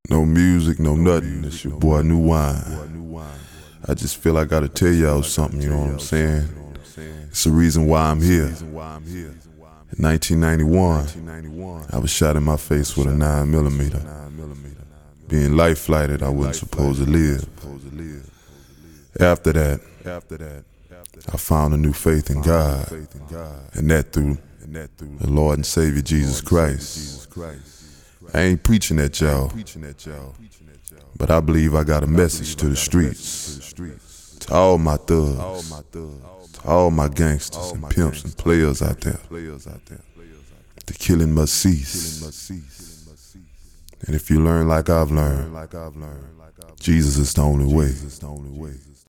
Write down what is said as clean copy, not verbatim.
No music, no nothing. It's your boy New Wine. I just feel I gotta tell y'all something, you know what I'm saying? It's the reason why I'm here. In 1991, I was shot in my face with a 9mm. Being life flighted, I wasn't supposed to live. After that, I found a new faith in God, and that through the Lord and Savior Jesus Christ. I ain't preaching at y'all, but I believe I got a message to the streets, to all my thugs, to all my gangsters and pimps and players out there. The killing must cease. And if you learn like I've learned, Jesus is the only way.